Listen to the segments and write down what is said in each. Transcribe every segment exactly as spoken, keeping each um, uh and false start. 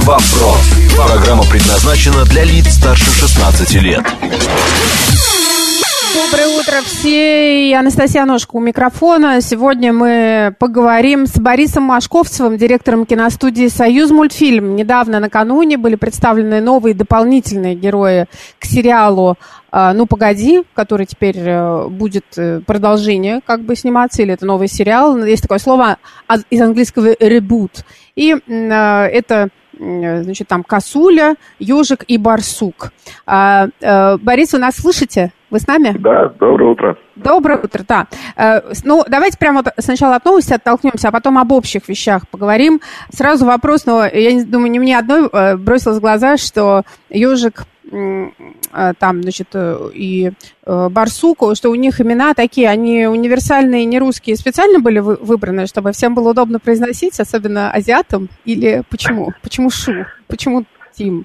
Вопрос. Программа предназначена для лиц старше шестнадцати лет. Доброе утро все. Анастасия Ножко у микрофона. Сегодня мы поговорим с Борисом Машковцевым, директором киностудии «Союзмультфильм». Недавно, накануне, были представлены новые дополнительные герои к сериалу «Ну, погоди», который теперь будет продолжение как бы сниматься, или это новый сериал. Есть такое слово из английского «reboot». И это... Значит, там косуля, ежик и барсук. А, а, Борис, вы нас слышите? Вы с нами? Да, доброе утро. Доброе утро, да. А, ну, давайте прямо вот сначала от новости оттолкнемся, а потом об общих вещах поговорим. Сразу вопрос, но я не думаю, не мне одной бросилось в глаза, что ежик там, значит, и барсук, что у них имена такие, они универсальные, не русские, специально были вы, выбраны, чтобы всем было удобно произносить, особенно азиатам, или почему? Почему Шу? Почему Тим?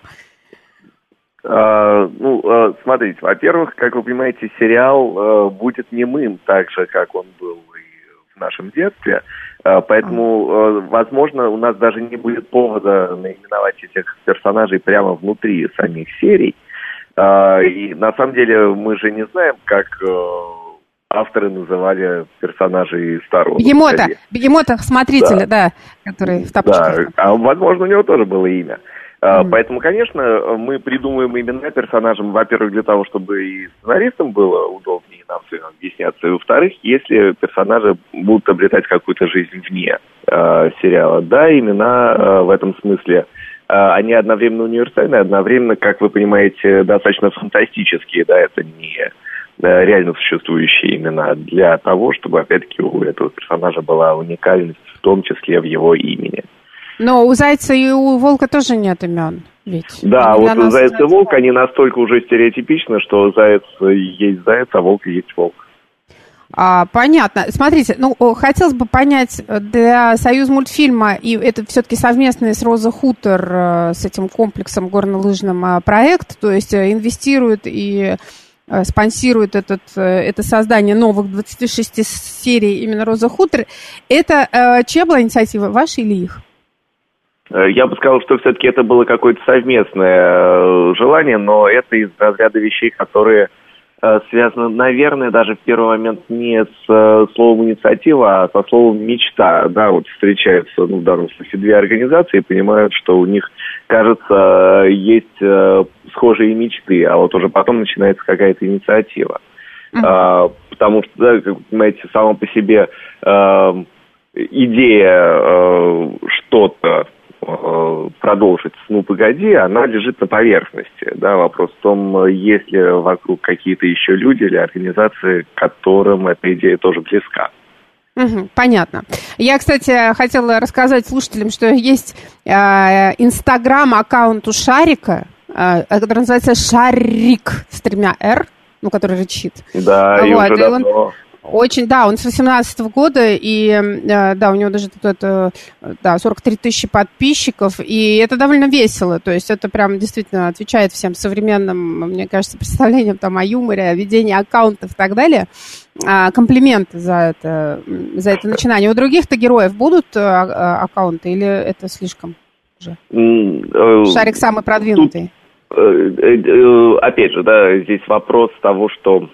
А, ну, а, смотрите, во-первых, как вы понимаете, сериал а, будет немым так же, как он был и в нашем детстве, а, поэтому, а, возможно, у нас даже не будет повода наименовать этих персонажей прямо внутри самих серий. А, и на самом деле мы же не знаем, как а, авторы называли персонажей старого. Бегемота, Бегемота, смотрителя, да, да, который в тапочках. Да, а возможно, у него тоже было имя. Mm. Поэтому, конечно, мы придумываем имена персонажам, во-первых, для того, чтобы и сценаристам было удобнее нам объясняться, и, во-вторых, если персонажи будут обретать какую-то жизнь вне э, сериала. Да, имена э, в этом смысле, э, они одновременно универсальны, одновременно, как вы понимаете, достаточно фантастические, да, это не э, реально существующие имена, для того, чтобы, опять-таки, у этого персонажа была уникальность, в том числе в его имени. Но у зайца и у волка тоже нет имен, ведь. Да, вот у зайца и волк, они настолько уже стереотипичны, что заяц есть заяц, а волк есть волк. А, понятно. Смотрите, ну, хотелось бы понять, для Союзмультфильма, и это все-таки совместный с Роза Хутор, с этим комплексом горнолыжным проект, то есть инвестирует и спонсирует этот, это создание новых двадцати шести серий именно Роза Хутор. Это чья была инициатива, ваша или их? Я бы сказал, что все-таки это было какое-то совместное желание, но это из разряда вещей, которые связаны, наверное, даже в первый момент не с словом инициатива, а со словом мечта. Да, вот встречаются, ну, в данном случае, две организации и понимают, что у них, кажется, есть схожие мечты, а вот уже потом начинается какая-то инициатива. Mm-hmm. А, потому что, да, как вы понимаете, сама по себе а, идея а, что-то продолжить «Ну, погоди», она лежит на поверхности. Да? Вопрос в том, есть ли вокруг какие-то еще люди или организации, которым эта идея тоже близка. Угу, понятно. Я, кстати, хотела рассказать слушателям, что есть инстаграм-аккаунт у Шарика, э, который называется «Шарик» с тремя «р», ну, который рычит. Да, вот, и уже и давно... Он... Очень, да, он с восемнадцатого года, и, да, у него даже тут, да, сорок три тысячи подписчиков, и это довольно весело, то есть это прям действительно отвечает всем современным, мне кажется, представлениям там о юморе, о ведении аккаунтов и так далее. А, комплименты за это, за это начинание. У других-то героев будут аккаунты, или это слишком уже? Шарик самый продвинутый. Тут, опять же, да, здесь вопрос того, что...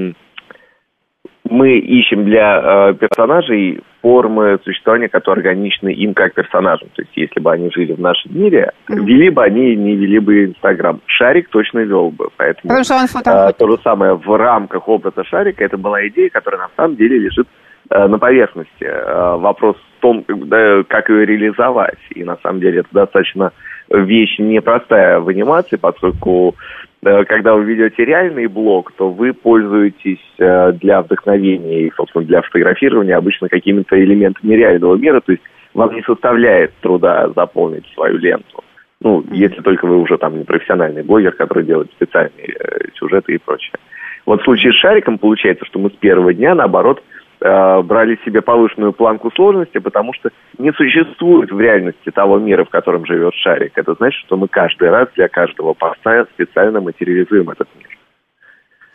Мы ищем для э, персонажей формы существования, которые органичны им как персонажам. То есть, если бы они жили в нашем мире, mm-hmm. вели бы они, не вели бы Инстаграм. Шарик точно вел бы. Поэтому Потому что он э, то же самое в рамках образа Шарика, это была идея, которая на самом деле лежит э, на поверхности. Э, вопрос в том, да, как ее реализовать. И на самом деле это достаточно вещь непростая в анимации, поскольку когда вы ведете реальный блог, то вы пользуетесь для вдохновения и, собственно, для фотографирования обычно какими-то элементами реального мира, то есть вам не составляет труда заполнить свою ленту. Ну, если только вы уже там не профессиональный блогер, который делает специальные сюжеты и прочее. Вот в случае с Шариком получается, что мы с первого дня, наоборот, брали себе повышенную планку сложности, потому что не существует в реальности того мира, в котором живет Шарик. Это значит, что мы каждый раз для каждого поста специально материализуем этот мир.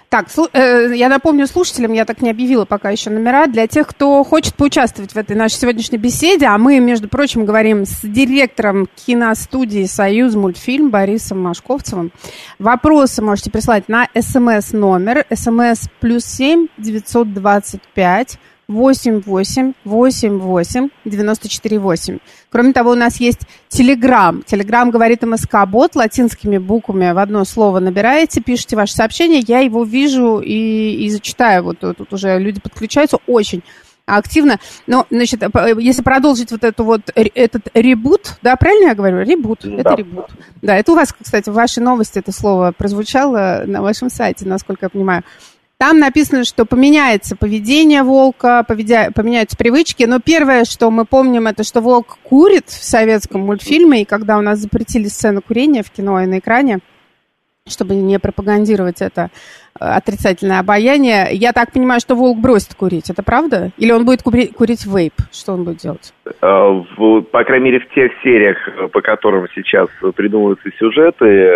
Так, э, я напомню слушателям, я так не объявила пока еще номера, для тех, кто хочет поучаствовать в этой нашей сегодняшней беседе, а мы, между прочим, говорим с директором киностудии «Союз мультфильм» Борисом Машковцевым. Вопросы можете присылать на смс-номер, смс плюс семь девятьсот двадцать пять восемь восемь восемь восемь девяносто четыре восемь. Кроме того, у нас есть Телеграм. Телеграм говорит МСК-бот, латинскими буквами в одно слово набираете, пишите ваше сообщение, я его вижу и, и зачитаю. Вот тут уже люди подключаются очень активно. Но, значит, если продолжить вот эту вот, этот ребут, да, правильно я говорю? Ребут, да. Это ребут. Да, это у вас, кстати, в вашей новости это слово прозвучало на вашем сайте, насколько я понимаю. Там написано, что поменяется поведение волка, поведя... поменяются привычки, но первое, что мы помним, это что волк курит в советском мультфильме, и когда у нас запретили сцену курения в кино и на экране, чтобы не пропагандировать это отрицательное обаяние, я так понимаю, что волк бросит курить, это правда? Или он будет кури... курить вейп? Что он будет делать? По крайней мере, в тех сериях, по которым сейчас придумываются сюжеты,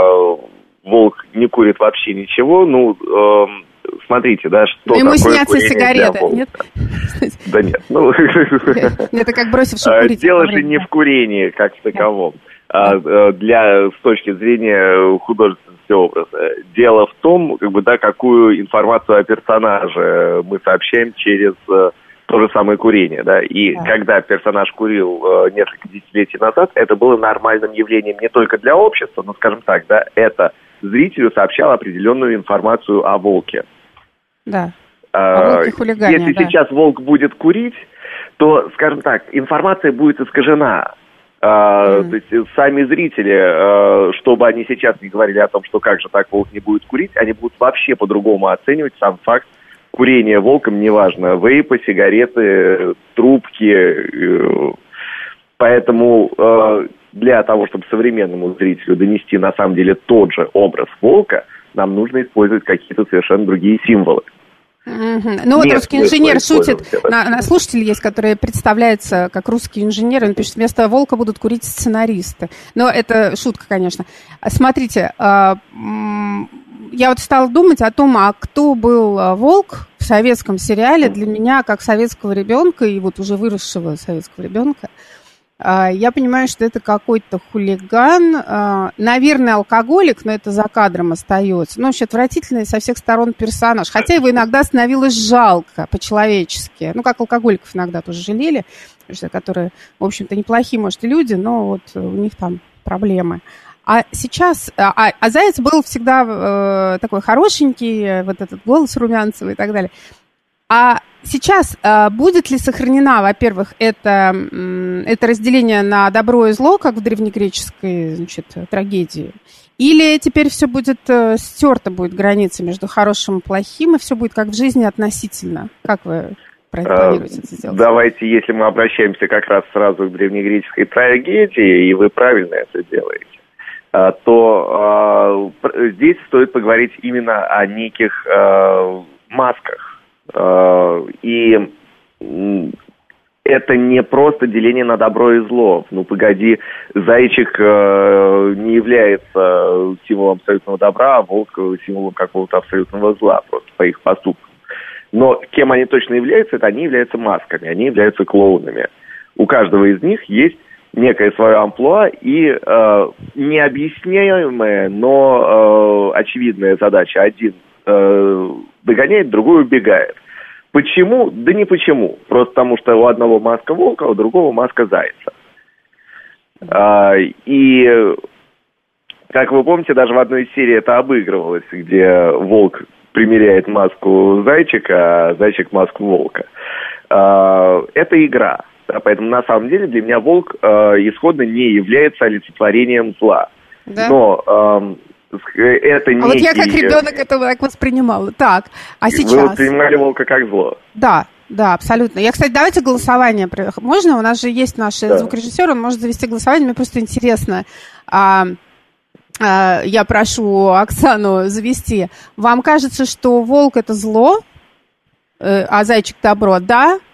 волк не курит вообще ничего, ну... Смотрите, да, что ему такое снятся сигареты, нет? Да нет. Ну, это как бросивший курить. Дело же не в курении как таковом, а для, с точки зрения художественного образа. Дело в том, как бы, да, какую информацию о персонаже мы сообщаем через то же самое курение, да. И да. Когда персонаж курил несколько десятилетий назад, это было нормальным явлением не только для общества, но, скажем так, да, это зрителю сообщал определенную информацию о волке. Да. О волке хулигане, Если да. сейчас волк будет курить, то, скажем так, информация будет искажена. Mm. То есть сами зрители, что бы они сейчас не говорили о том, что как же так волк не будет курить, они будут вообще по-другому оценивать сам факт курения волком, неважно, вейпы, сигареты, трубки. Поэтому для того, чтобы современному зрителю донести на самом деле тот же образ волка, нам нужно использовать какие-то совершенно другие символы. Mm-hmm. Ну вот русский инженер шутит, на, на слушатель есть, который представляется как русский инженер, он пишет, вместо волка будут курить сценаристы. Но это шутка, конечно. Смотрите, я вот стала думать о том, а кто был волк в советском сериале для меня, как советского ребенка, и вот уже выросшего советского ребенка. Я понимаю, что это какой-то хулиган, наверное, алкоголик, но это за кадром остается. Ну, вообще отвратительный со всех сторон персонаж. Хотя его иногда становилось жалко по-человечески. Ну, как алкоголиков иногда тоже жалели, которые, в общем-то, неплохие, может, и люди, но вот у них там проблемы. А сейчас... А, а Заяц был всегда э, такой хорошенький, вот этот голос румянцевый и так далее. А сейчас э, будет ли сохранена, во-первых, это, э, это разделение на добро и зло, как в древнегреческой, значит, трагедии? Или теперь все будет э, стерто, будет граница между хорошим и плохим, и все будет как в жизни относительно? Как вы планируете это сделать? Давайте, если мы обращаемся как раз сразу к древнегреческой трагедии, и вы правильно это делаете, то э, здесь стоит поговорить именно о неких э, масках. И это не просто деление на добро и зло. Ну, погоди, зайчик не является символом абсолютного добра, а волк символом какого-то абсолютного зла, просто по их поступкам. Но кем они точно являются, это они являются масками, они являются клоунами. У каждого из них есть некое свое амплуа и э, необъясняемая, но э, очевидная задача. Один э, догоняет, другой убегает. Почему? Да не почему. Просто потому, что у одного маска волка, а у другого маска зайца. А, и, как вы помните, даже в одной из серий это обыгрывалось, где волк примеряет маску зайчика, а зайчик маску волка. А, это игра. Да, поэтому, на самом деле, для меня волк а, исходно не является олицетворением зла. Да? Но... А, это а некий... вот я как ребенок это так воспринимала. Так, а сейчас... Вы воспринимали волка как зло? Да, да, абсолютно. Я, кстати, давайте голосование. Можно? У нас же есть наш да. звукорежиссер, он может завести голосование. Мне просто интересно. А, а, я прошу Оксану завести. Вам кажется, что волк это зло, а зайчик добро? Да?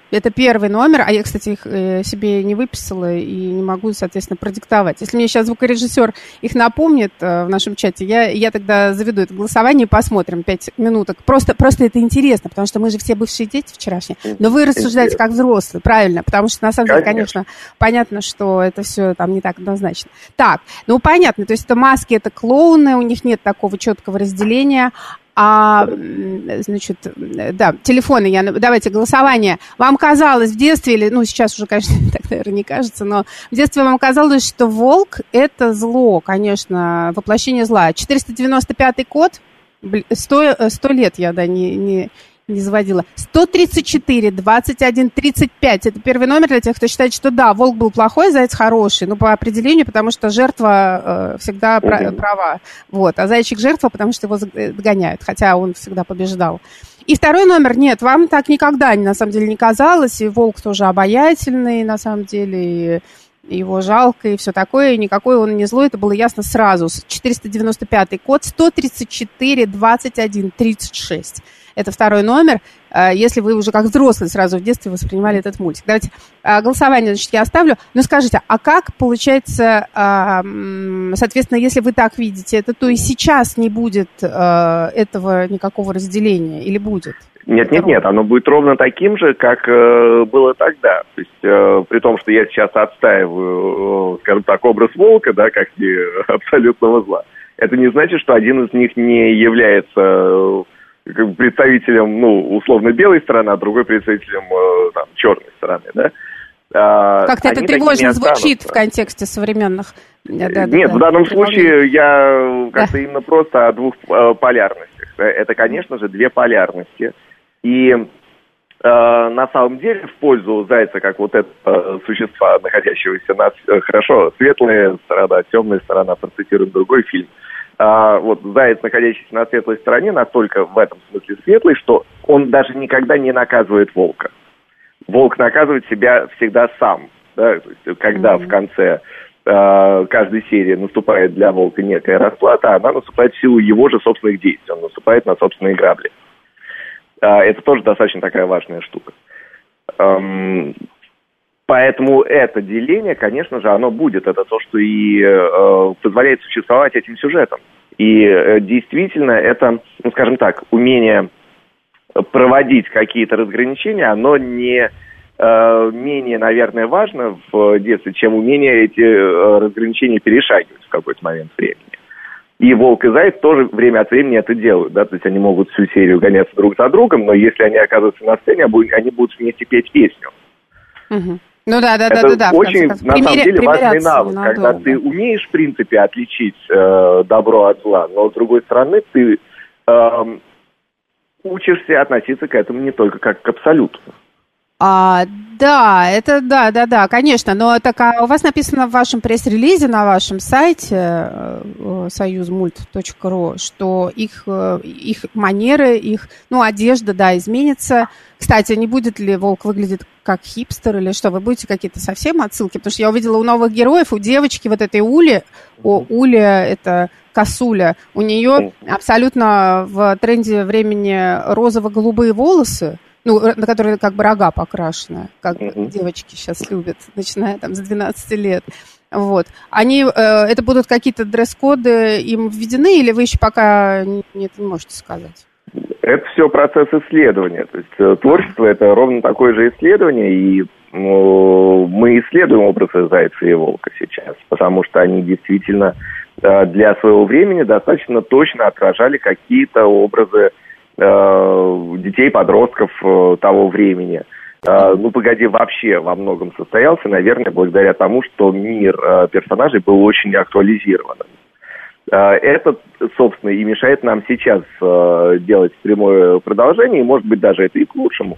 Это первый номер, а я, кстати, их э, себе не выписала и не могу, соответственно, продиктовать. Если мне сейчас звукорежиссер их напомнит э, в нашем чате, я, я тогда заведу это голосование и посмотрим пять минуток. Просто, просто это интересно, потому что мы же все бывшие дети вчерашние. Но вы рассуждаете как взрослые, правильно, потому что, на самом деле, конечно, понятно, что это все там не так однозначно. Так, ну понятно, то есть это маски, это клоуны, у них нет такого четкого разделения. А, значит, да, телефоны, я, давайте, голосование. Вам казалось в детстве, или, ну, сейчас уже, конечно, так, наверное, не кажется, но в детстве вам казалось, что волк – это зло, конечно, воплощение зла. четыреста девяносто пятый код, сто, сто лет я, да, не, не, не заводила. сто тридцать четыре двадцать один тридцать пять. Это первый номер для тех, кто считает, что да, волк был плохой, заяц хороший. Ну, по определению, потому что жертва э, всегда mm-hmm. права. Вот. А зайчик жертва, потому что его догоняют, хотя он всегда побеждал. И второй номер, нет, вам так никогда, на самом деле, не казалось. И волк тоже обаятельный, на самом деле, и его жалко, и все такое. И никакой он не злой, это было ясно сразу. четыреста девяносто пятый код, сто тридцать четыре двадцать один тридцать шесть. Это второй номер, если вы уже как взрослый сразу в детстве воспринимали этот мультик. Давайте голосование, значит, я оставлю. Но скажите, а как получается, соответственно, если вы так видите это, то и сейчас не будет этого никакого разделения или будет? Нет, нет, нет, оно будет ровно таким же, как э, было тогда. То есть, э, при том, что я сейчас отстаиваю, э, скажем так, образ волка, да, как не абсолютного зла, это не значит, что один из них не является э, представителем, ну, условно, белой стороны, а другой представителем э, там, черной стороны, да. А, как-то это тревожно звучит в контексте современных... Да, да, Нет, да, в данном да, случае я как-то да. именно просто о двух э, полярностях. Это, конечно же, две полярности. И э, на самом деле в пользу зайца, как вот этого существа, находящегося на э, хорошо, светлая сторона, темная сторона, процитируем другой фильм. Э, вот заяц, находящийся на светлой стороне, настолько в этом смысле светлый, что он даже никогда не наказывает волка. Волк наказывает себя всегда сам. Да? То есть, когда mm-hmm. в конце э, каждой серии наступает для волка некая расплата, она наступает в силу его же собственных действий. Он наступает на собственные грабли. Это тоже достаточно такая важная штука. Поэтому это деление, конечно же, оно будет. Это то, что и позволяет существовать этим сюжетам. И действительно, это, ну, скажем так, умение проводить какие-то разграничения, оно не менее, наверное, важно в детстве, чем умение эти разграничения перешагивать в какой-то момент времени. И волк и заяц тоже время от времени это делают, да, то есть они могут всю серию гоняться друг за другом, но если они оказываются на сцене, они будут вместе петь песню. Угу. Ну да, да, это да, да. очень, на самом деле, важный навык, когда ты умеешь, в принципе, отличить э, добро от зла, но, с другой стороны, ты э, учишься относиться к этому не только как к абсолюту. А, да, это да, да, да, конечно, но так, а у вас написано в вашем пресс-релизе на вашем сайте союзмульт точка ру, что их, их манеры, их, ну, одежда, да, изменится. Кстати, не будет ли волк выглядеть как хипстер или что? Вы будете какие-то совсем отсылки? Потому что я увидела у новых героев, у девочки вот этой Ули, о, Уля, это косуля, у нее абсолютно в тренде времени розово-голубые волосы, ну, на которые как бы рога покрашены, как uh-huh. девочки сейчас любят, начиная там с двенадцати лет. Вот. Они, э, это будут какие-то дресс-коды им введены, или вы еще пока не, не можете сказать? Это все процесс исследования. То есть творчество – это ровно такое же исследование, и ну, мы исследуем образы зайца и волка сейчас, потому что они действительно э, для своего времени достаточно точно отражали какие-то образы детей, подростков того времени. Ну, погоди, вообще во многом состоялся, наверное, благодаря тому, что мир персонажей был очень актуализированным. Это, собственно, и мешает нам сейчас делать прямое продолжение, и, может быть, даже это и к лучшему.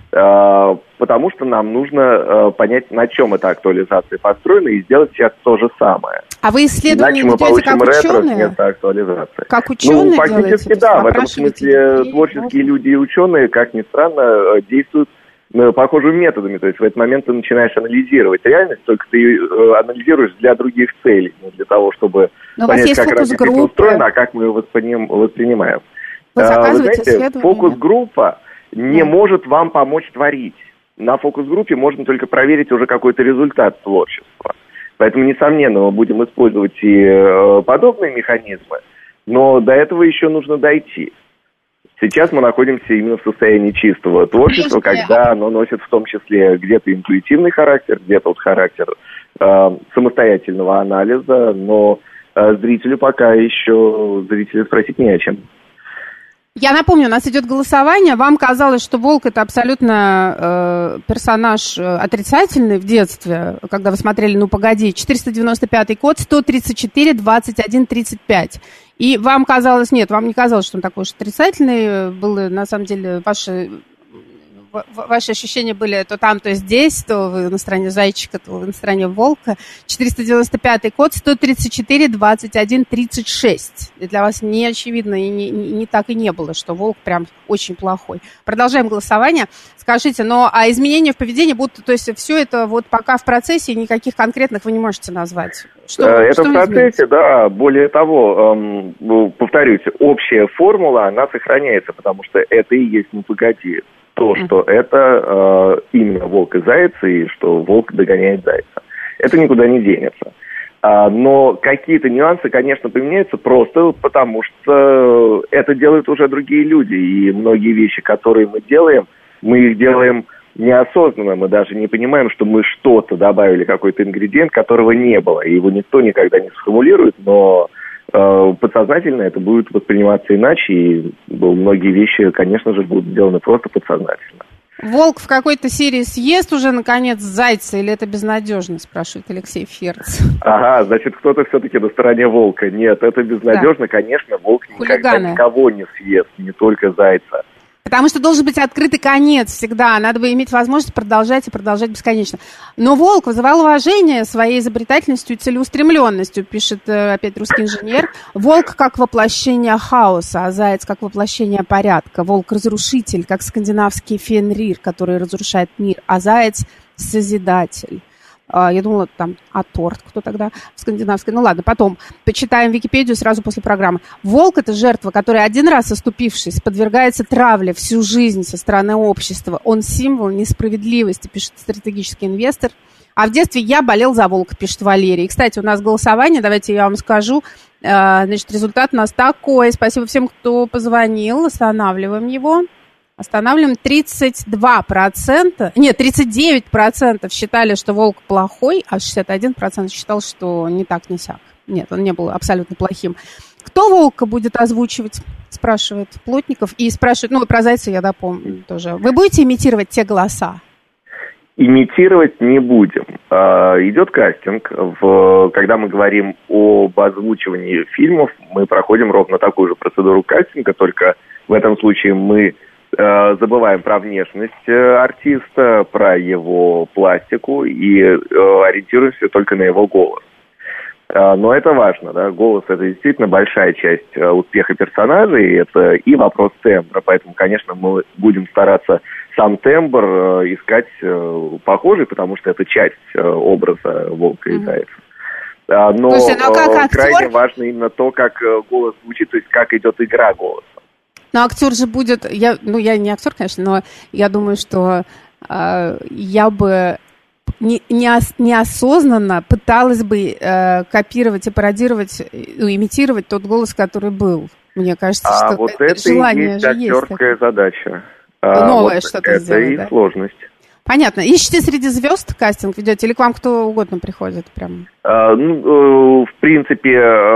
Потому что нам нужно понять, на чем эта актуализация построена, и сделать сейчас то же самое. А вы исследования ведете как ученые? Актуализации. Как ученые Ну, фактически, делаете? да. В этом смысле людей, творческие ну... люди и ученые, как ни странно, действуют похожими методами. То есть в этот момент ты начинаешь анализировать реальность, только ты анализируешь для других целей, не для того, чтобы Но понять, как реальность устроена, а как мы ее воспринимаем. Вы заказываете исследования? Фокус-группа не mm. может вам помочь творить. на фокус-группе можно только проверить уже какой-то результат творчества. Поэтому, несомненно, мы будем использовать и э, подобные механизмы, но до этого еще нужно дойти. Сейчас мы находимся именно в состоянии чистого творчества, когда оно носит в том числе где-то интуитивный характер, где-то вот характер э, самостоятельного анализа, но э, зрителю пока еще зрителя спросить не о чем. Я напомню, у нас идет голосование. Вам казалось, что волк это абсолютно э, персонаж отрицательный в детстве, когда вы смотрели «Ну, погоди». четыреста девяносто пятый код, сто тридцать четыре двадцать один тридцать пять. И вам казалось, нет, вам не казалось, что он такой уж отрицательный. Было, на самом деле, ваши... Ваши ощущения были то там, то здесь, то вы на стороне зайчика, то вы на стороне волка. четыреста девяносто пятый код, сто тридцать четыре двадцать один тридцать шесть. И для вас не очевидно и не, не, не так и не было, что волк прям очень плохой. Продолжаем голосование. Скажите, но а изменения в поведении будут, то есть все это вот пока в процессе, никаких конкретных вы не можете назвать? Что, это что в процессе, изменится? Да. Более того, эм, повторюсь, общая формула, она сохраняется, потому что это и есть «Ну, погоди». То, что это э, именно волк и заяц, и что волк догоняет зайца. Это никуда не денется. А, но какие-то нюансы, конечно, поменяются просто потому, что это делают уже другие люди. И многие вещи, которые мы делаем, мы их делаем неосознанно. Мы даже не понимаем, что мы что-то добавили, какой-то ингредиент, которого не было. И его никто никогда не сформулирует, но... подсознательно это будет восприниматься иначе, и многие вещи, конечно же, будут сделаны просто подсознательно. Волк в какой-то серии съест уже, наконец, зайца, или это безнадежно, спрашивает Алексей Ферц. Ага, значит, кто-то все-таки на стороне волка. Нет, это безнадежно, да. Конечно, волк никогда Хулиганы. Никого не съест, не только зайца. Потому что должен быть открытый конец всегда. Надо бы иметь возможность продолжать и продолжать бесконечно. Но волк вызывал уважение своей изобретательностью и целеустремленностью, пишет опять русский инженер. Волк как воплощение хаоса, а заяц как воплощение порядка. Волк разрушитель, как скандинавский Фенрир, который разрушает мир, а заяц созидатель. Я думала, там, а торт кто тогда в скандинавской? Ну ладно, потом почитаем Википедию сразу после программы. Волк – это жертва, которая один раз оступившись, подвергается травле всю жизнь со стороны общества. Он символ несправедливости, пишет стратегический инвестор. А в детстве я болел за волка, пишет Валерий. И, кстати, у нас голосование, давайте я вам скажу. Значит, результат у нас такой. Спасибо всем, кто позвонил. Останавливаем его. Останавливаем. тридцать два процента, нет, тридцать девять процентов считали, что волк плохой, а шестьдесят один процент считал, что не так, не сяк. Нет, он не был абсолютно плохим. Кто волка будет озвучивать, спрашивает Плотников. И спрашивает, ну, про зайца я допомню тоже. Вы будете имитировать те голоса? Имитировать не будем. Идет кастинг. В, когда мы говорим об озвучивании фильмов, мы проходим ровно такую же процедуру кастинга, только в этом случае мы забываем про внешность артиста, про его пластику и ориентируемся только на его голос. Но это важно, да, голос – это действительно большая часть успеха персонажа, и это и вопрос тембра, поэтому, конечно, мы будем стараться сам тембр искать похожий, потому что это часть образа волка и зайца. Но Слушай, ну, как актер... крайне важно именно то, как голос звучит, то есть как идет игра голоса. Но актер же будет, я, ну я не актер, конечно, но я думаю, что э, я бы не, не, ос, неосознанно пыталась бы э, копировать и пародировать, ну, имитировать тот голос, который был. Мне кажется, а что вот это, это желание и есть актерская есть задача. Новое вот что-то это сделать, и да? Сложность. Понятно. Ищете среди звезд кастинг ведете, или к вам кто угодно приходит прям? А, ну, в принципе,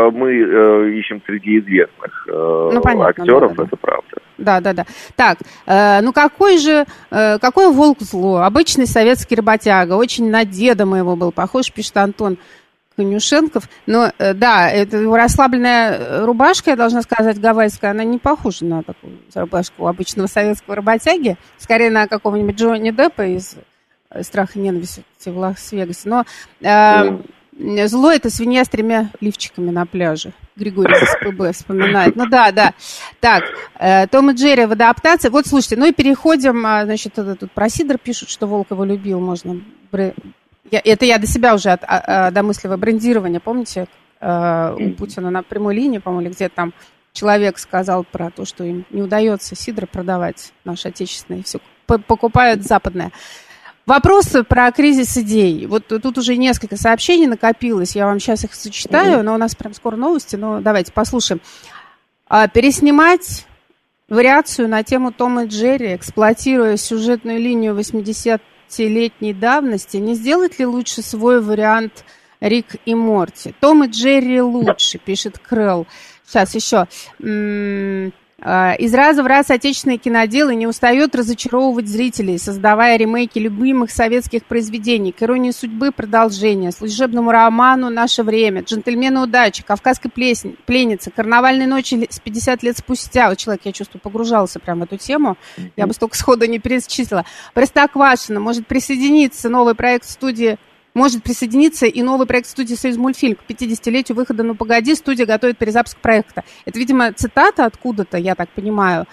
мы ищем среди известных ну, понятно, актеров, да, да, это правда. Да, да, да. Так, э, ну какой же, э, какой волк зло? Обычный советский работяга, очень на деда моего был похож, пишет Антон Конюшенков. Но, э, да, это расслабленная рубашка, я должна сказать, гавайская, она не похожа на такую рубашку обычного советского работяги, скорее на какого-нибудь Джонни Деппа из «Страха и ненависти» в Лас-Вегасе. Но э, mm. зло – это свинья с тремя лифчиками на пляже. Григорий из ПБ вспоминает. Ну да, да. Так, э, Том и Джерри в адаптации. Вот, слушайте, ну и переходим, значит, тут про Сидор пишут, что волк его любил, можно... Я, это я до себя уже от, а, а, домысливаю брендирование. Помните, э, у Путина на прямой линии, по-моему, или где там человек сказал про то, что им не удается сидр продавать, наш отечественный, все покупают западное. Вопросы про кризис идей. Вот тут уже несколько сообщений накопилось, я вам сейчас их зачитаю, mm-hmm. но у нас прям скоро новости, но давайте послушаем. А, переснимать вариацию на тему Тома и Джерри, эксплуатируя сюжетную линию восьмидесятилетней давности, не сделать ли лучше свой вариант Рик и Морти? Том и Джерри лучше, пишет Крэлл. Сейчас еще. М-м- Из раза в раз отечественные киноделы не устают разочаровывать зрителей, создавая ремейки любимых советских произведений. К «Иронии судьбы» продолжение, «Служебному роману» «Наше время», «Джентльмены удачи», «Кавказской плесень», «Пленница», «Карнавальные ночи» с пятьдесят лет спустя. Вот человек, я чувствую, погружался прямо в эту тему. Я бы столько сходу не перечислила. «Простоквашино», может присоединиться новый проект студии Может присоединиться и новый проект студии «Союзмультфильм». К пятидесятилетию выхода «Ну, погоди», студия готовит перезапуск проекта. Это, видимо, цитата откуда-то, я так понимаю.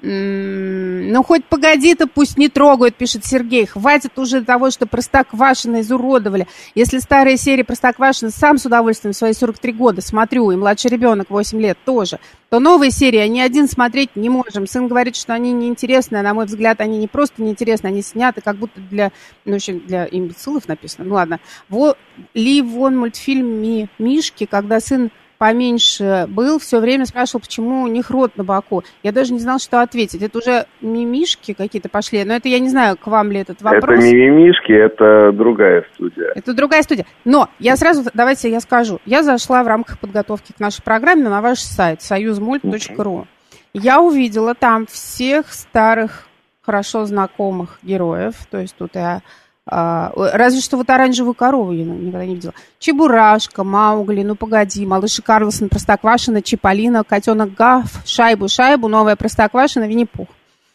Ну, хоть погоди-то, пусть не трогают, пишет Сергей. Хватит уже того, что Простоквашино изуродовали. Если старые серии Простоквашино сам с удовольствием в свои сорок три года смотрю, и младший ребенок восемь лет тоже, то новые серии ни один смотреть не можем. Сын говорит, что они неинтересны, а на мой взгляд, они не просто неинтересны, они сняты как будто для, ну, в общем, для имбецилов написано. Ну, ладно. Во, ли вон мультфильм Ми, Мишки, когда сын поменьше был, все время спрашивал, почему у них рот на боку. Я даже не знала, что ответить. Это уже мимишки какие-то пошли, но это я не знаю, к вам ли этот вопрос. Это не мимишки, это другая студия. Это другая студия. Но я сразу, давайте я скажу. Я зашла в рамках подготовки к нашей программе на ваш сайт союзмульт точка ру. Я увидела там всех старых, хорошо знакомых героев. То есть тут я... А, разве что вот оранжевую корову я никогда не видела. Чебурашка, Маугли, ну погоди, малыш Карлсон, Простоквашино, Чиполлино, котенок Гав, Шайбу, Шайбу, новая Простоквашино, Винни-Пух.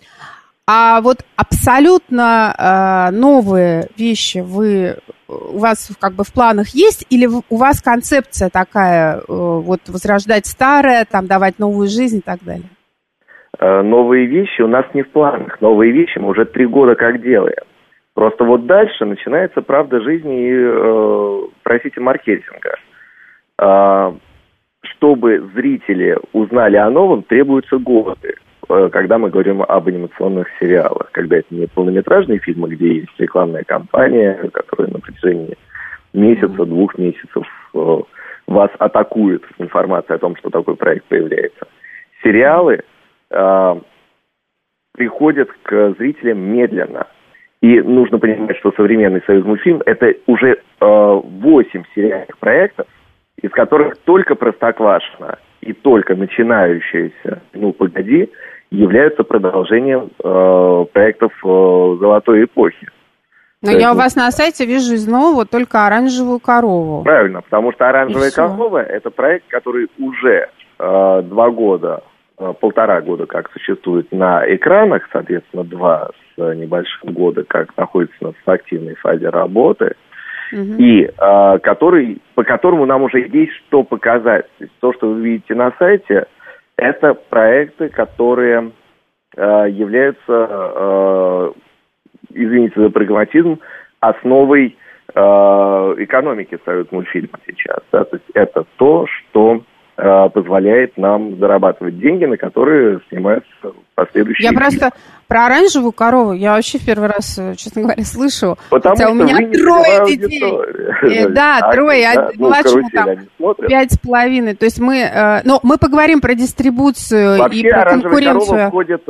А вот абсолютно а, новые вещи вы, у вас как бы в планах есть, или у вас концепция такая, вот возрождать старое, там давать новую жизнь и так далее? Новые вещи у нас не в планах. Новые вещи мы уже три года как делаем. Просто вот дальше начинается правда жизни и, э, простите, маркетинга. Э, чтобы зрители узнали о новом, требуются годы, э, когда мы говорим об анимационных сериалах. Когда это не полнометражные фильмы, где есть рекламная кампания, которая на протяжении месяца, двух месяцев э, вас атакует информация о том, что такой проект появляется. Сериалы э, приходят к зрителям медленно. И нужно понимать, что современный Союзмультфильм – это уже восемь э, сериальных проектов, из которых только Простоквашино и только начинающиеся «Ну, погоди» являются продолжением э, проектов э, «Золотой эпохи». Но я у вас на сайте вижу из нового только «Оранжевую корову». Правильно, потому что «Оранжевая корова» – это проект, который уже э, два года, э, полтора года как существует на экранах, соответственно, два с небольшим года, как находится в активной фазе работы, uh-huh. и э, который, по которому нам уже есть что показать. То есть то, что вы видите на сайте, это проекты, которые э, являются, э, извините за прагматизм, основой э, экономики Союзмультфильма сейчас. Да? То есть это то, что э, позволяет нам зарабатывать деньги, на которые снимаются последующие Я фильмы. просто про оранжевую корову я вообще в первый раз, честно говоря, слышу. Потому Хотя что у меня трое детей. Э, да, а, трое, да, а ну, младшему там пять с половиной. То есть мы, э, ну, мы поговорим про дистрибуцию вообще, и про конкуренцию. конкуренцию. Входит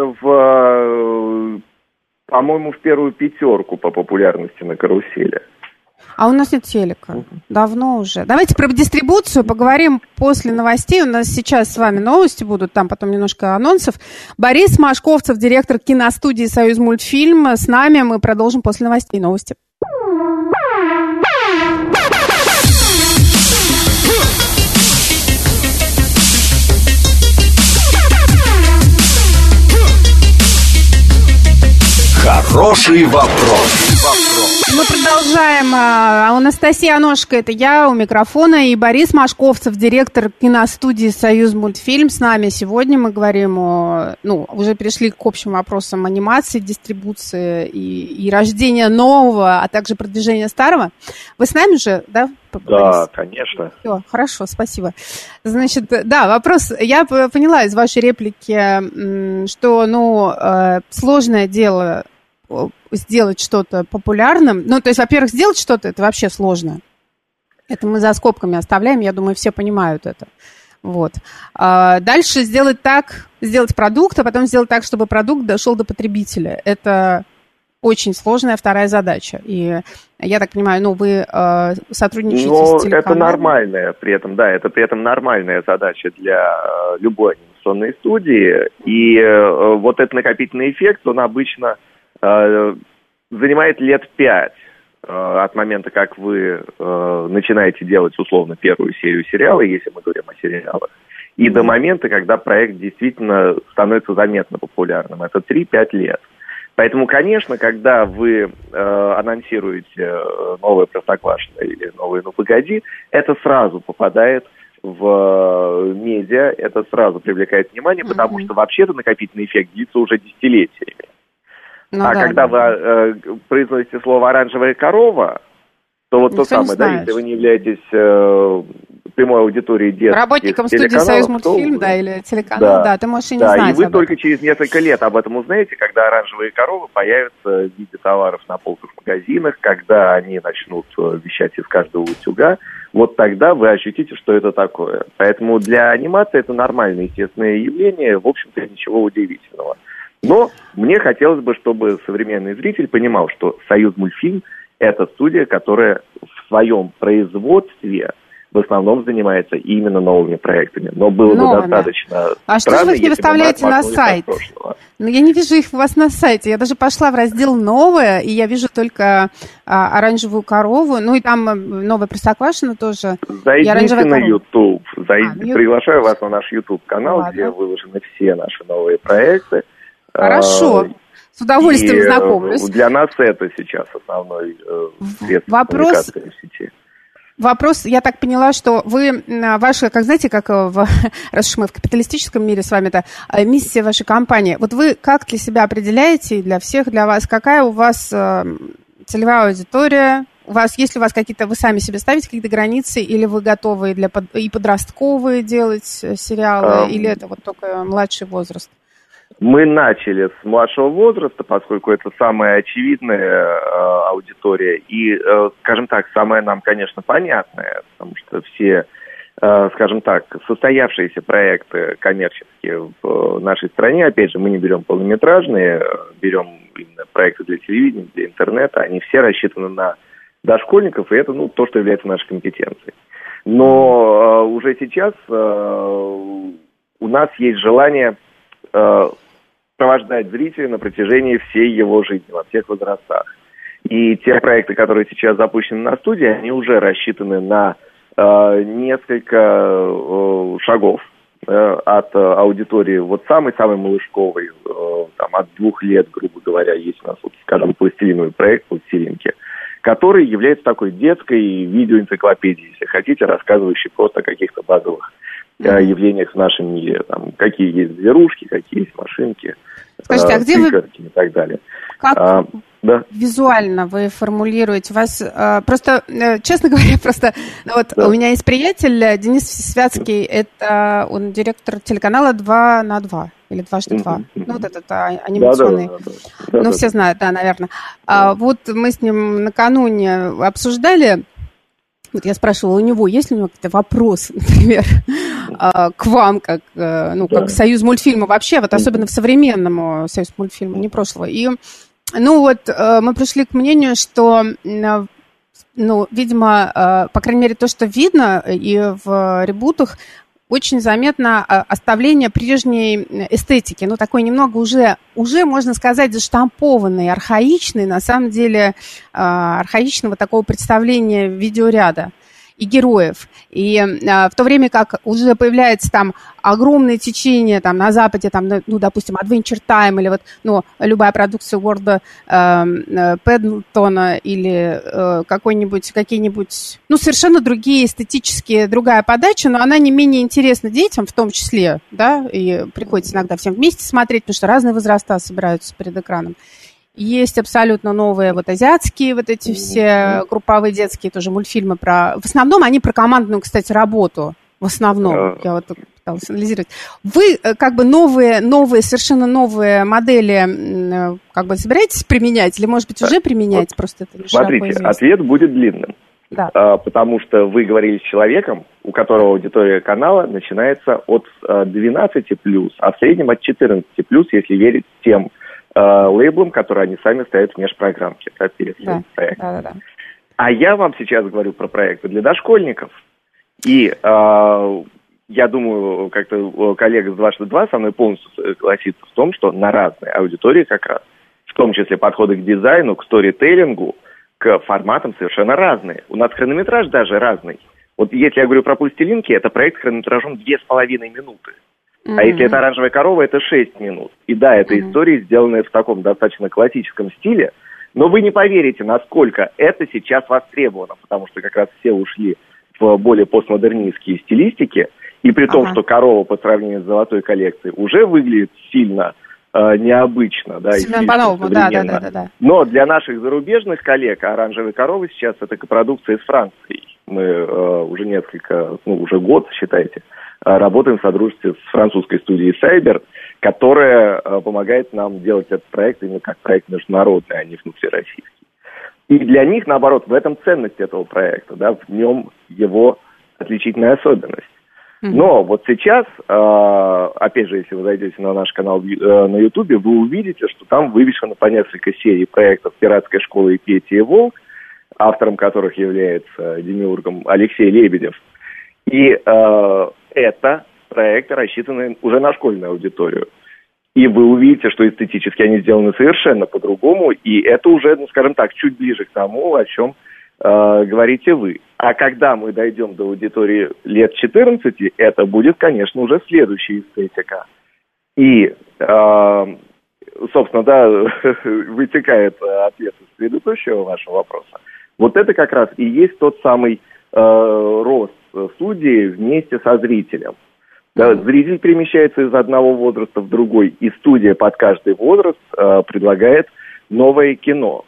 в, по-моему, в первую пятерку по популярности на карусели. А у нас нет телека. Uh-huh. Давно уже. Давайте про дистрибуцию поговорим после новостей. У нас сейчас с вами новости будут, там потом немножко анонсов. Борис Машковцев, директор киностудии «Союзмультфильм». С нами мы продолжим после новостей. Новости. Хороший вопрос. Мы продолжаем. Анастасия Аношко, это я, у микрофона, и Борис Машковцев, директор киностудии «Союзмультфильм». С нами сегодня мы говорим о... Ну, уже перешли к общим вопросам анимации, дистрибуции и, и рождения нового, а также продвижения старого. Вы с нами же, да? Да, Борис? конечно. Все, хорошо, спасибо. Значит, да, вопрос, я поняла из вашей реплики, что, ну, сложное дело сделать что-то популярным, ну, то есть, во-первых, сделать что-то, это вообще сложно. Это мы за скобками оставляем, я думаю, все понимают это. Вот. А дальше сделать так, сделать продукт, а потом сделать так, чтобы продукт дошел до потребителя. Это очень сложная вторая задача. И я так понимаю, ну, вы э, сотрудничаете Но с телеканалом. это нормальная, при этом, да, это при этом нормальная задача для э, любой анимационной студии. И э, вот этот накопительный эффект, он обычно э, занимает лет пять э, от момента, как вы э, начинаете делать, условно, первую серию сериала, если мы говорим о сериалах, и до момента, когда проект действительно становится заметно популярным. Это три-пять лет. Поэтому, конечно, когда вы э, анонсируете новое Простоквашино или новое «Ну, погоди», это сразу попадает в э, медиа, это сразу привлекает внимание, mm-hmm. потому что вообще-то накопительный эффект длится уже десятилетиями. Ну, а да, когда да. вы э, произносите слово «оранжевая корова», то вот Никто то самое, да, если вы не являетесь э, прямой аудиторией детских работником студии «Союз мультфильм», то, да, или телеканал, да, да, ты можешь и не да, знать. И вы только через несколько лет об этом узнаете, когда оранжевые коровы появятся в виде товаров на полках в магазинах, когда они начнут вещать из каждого утюга, вот тогда вы ощутите, что это такое. Поэтому для анимации это нормальное, естественное явление, в общем-то, ничего удивительного. Но мне хотелось бы, чтобы современный зритель понимал, что «Союз мультфильм» — это студия, которая в своем производстве в основном занимается именно новыми проектами. Но было Новыми. бы достаточно А странно, что же вы их не выставляете на сайт? Ну, я не вижу их у вас на сайте. Я даже пошла в раздел «Новое», и я вижу только а, «Оранжевую корову». Ну, и там «Новое Простоквашино» тоже. Зайдите на YouTube. Зайдите. А, на YouTube. Приглашаю вас на наш YouTube-канал, Ладно. где выложены все наши новые проекты. Хорошо. С удовольствием и знакомлюсь. Для нас это сейчас основной э, средство Вопрос... коммуникации в сети. Вопрос, я так поняла, что вы, ваша, как знаете, как в, раз уж мы в капиталистическом мире с вами, это миссия вашей компании. Вот вы как для себя определяете, для всех, для вас, какая у вас э, целевая аудитория? У вас, есть ли у вас какие-то, вы сами себе ставите какие-то границы, или вы готовы для под, и подростковые делать сериалы, um, или это вот только младший возраст? Мы начали с младшего возраста, поскольку это самая очевидная э, аудитория и, э, скажем так, самая нам, конечно, понятная, потому что все, э, скажем так, состоявшиеся проекты коммерческие в нашей стране, опять же, мы не берем полнометражные, берем именно проекты для телевидения, для интернета, они все рассчитаны на дошкольников, и это, ну, то, что является нашей компетенцией. Но э, уже сейчас э, у нас есть желание сопровождать зрителя на протяжении всей его жизни, во всех возрастах. И те проекты, которые сейчас запущены на студии, они уже рассчитаны на э, несколько э, шагов э, от э, аудитории вот самой-самой малышковой, э, там, от двух лет, грубо говоря, есть у нас, вот, скажем, пластилиновый проект «Пластилинки», который является такой детской видеоэнциклопедией, если хотите, рассказывающей просто о каких-то базовых о явлениях в нашем мире, там, какие есть зверушки, какие есть машинки, Скажите, а где вы... и так далее. Как а, да? визуально вы формулируете? Вас а, просто, честно говоря, просто вот да. у меня есть приятель Денис Святский, это он директор телеканала два на два или дважды два. Mm-hmm. Ну, вот этот а, анимационный. Да, да, да, да. Ну, да, все да. знают, да, наверное. А, вот мы с ним накануне обсуждали. Вот я спрашивала у него, есть ли у него какие-то вопросы, например, к вам, как, ну, как да. Союз мультфильма вообще, вот особенно в современном Союз мультфильма, не прошлого. И, ну, вот мы пришли к мнению, что, ну, видимо, по крайней мере, то, что видно и в ребутах, очень заметно оставление прежней эстетики, ну, такой немного уже, уже, можно сказать, заштампованной, архаичной, на самом деле, архаичного такого представления видеоряда и героев. И а, в то время как уже появляется там огромное течение там, на Западе, там, ну, допустим, Adventure Time или вот, ну, любая продукция Уорда э, Пендлтона или э, какой-нибудь, какие-нибудь, ну, совершенно другие эстетические, другая подача, но она не менее интересна детям в том числе, да, и приходится иногда всем вместе смотреть, потому что разные возраста собираются перед экраном. Есть абсолютно новые вот азиатские вот эти все групповые детские тоже мультфильмы про... В основном они про командную, кстати, работу. В основном. Я вот пыталась анализировать. Вы как бы новые, новые, совершенно новые модели как бы собираетесь применять или, может быть, уже применяете? Вот, просто это не смотрите, ответ будет длинным. Да. А, потому что вы говорили с человеком, у которого аудитория канала начинается от а, двенадцати плюс, а в среднем от четырнадцати плюс, если верить тем а, лейблам, которые они сами ставят в межпрограммке. Да, да, да, да, да. А я вам сейчас говорю про проекты для дошкольников. И а, я думаю, как-то коллега с дважды два со мной полностью согласится в том, что на разные аудитории как раз, в том числе подходы к дизайну, к сторителлингу, к форматам совершенно разные. У нас хронометраж даже разный. Вот если я говорю про пластилинки, это проект с хронометражом две с половиной минуты. Mm-hmm. А если это оранжевая корова, это шесть минут. И да, это mm-hmm. истории, сделанные в таком достаточно классическом стиле, но вы не поверите, насколько это сейчас востребовано, потому что как раз все ушли в более постмодернистские стилистики, и при том, ага. что корова по сравнению с золотой коллекцией уже выглядит сильно э, необычно, да, сильно по-новому, да, да, да, да. Но для наших зарубежных коллег оранжевые коровы сейчас это копродукция из Франции. Мы э, уже несколько, ну, уже год, считайте, э, работаем в содружестве с французской студией Cyber, которая э, помогает нам делать этот проект именно как проект международный, а не внутрироссийский. И для них, наоборот, в этом ценность этого проекта, да, в нем его отличительная особенность. Mm-hmm. Но вот сейчас, э, опять же, если вы зайдете на наш канал э, на Ютубе, вы увидите, что там вывешено по несколько серий проектов «Пиратская школа» и «Петя и Волк», автором которых является демиургом Алексей Лебедев. И э, это проекты, рассчитанные уже на школьную аудиторию. И вы увидите, что эстетически они сделаны совершенно по-другому, и это уже, ну, скажем так, чуть ближе к тому, о чем э, говорите вы. А когда мы дойдем до аудитории лет четырнадцати, это будет, конечно, уже следующая эстетика. И, э, собственно, да, вытекает ответ из предыдущего вашего вопроса. Вот это как раз и есть тот самый э, рост студии вместе со зрителем. Да, зритель перемещается из одного возраста в другой, и студия под каждый возраст э, предлагает новое кино.